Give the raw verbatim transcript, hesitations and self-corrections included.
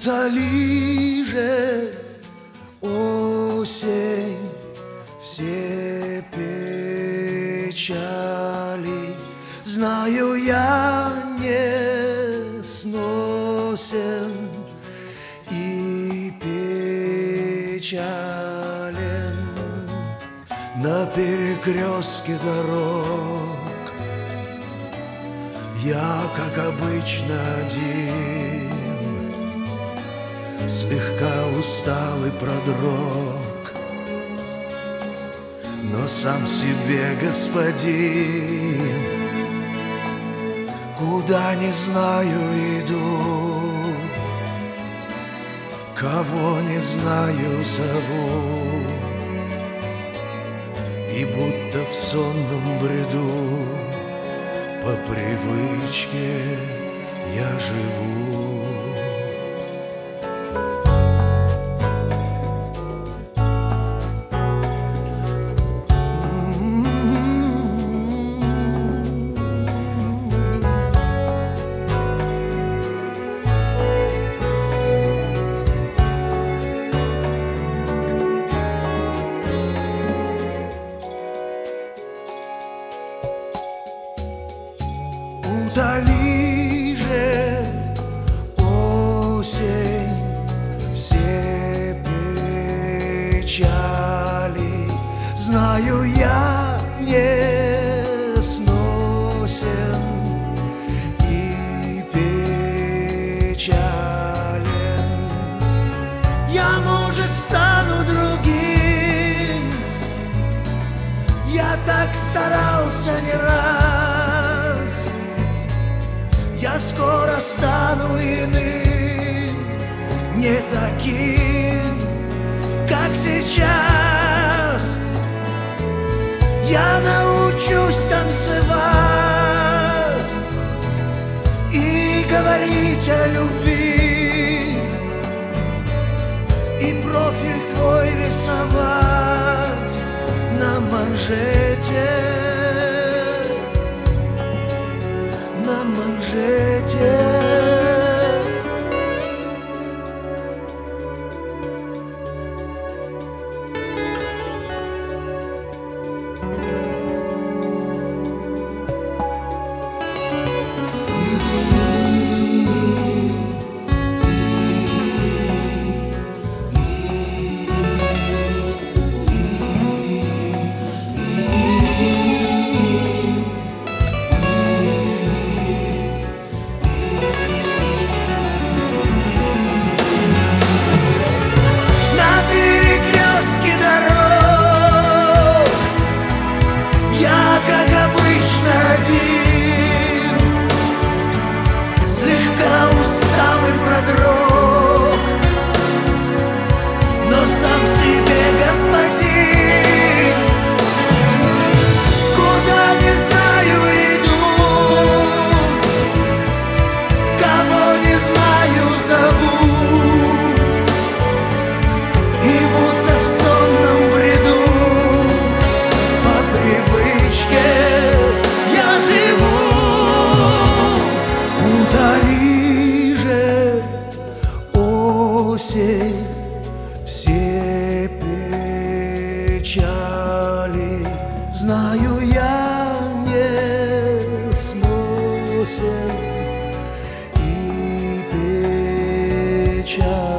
Утоли же, осень, все печали. Знаю, я не сносен и печален. На перекрестке дорог я, как обычно, один, слегка устал и продрог, но сам себе господин. Куда не знаю иду, кого не знаю зову, и будто в сонном бреду по привычке я живу. Утоли же, осень, все печали. Знаю, я не сносен и печален. Я, может, стану другим, я так старался не раз. Я скоро стану иным, не таким, как сейчас. Я научусь танцевать и говорить о любви, и профиль твой рисовать на манжете. На манжете. Все печали, знаю, я не сносен и печаль.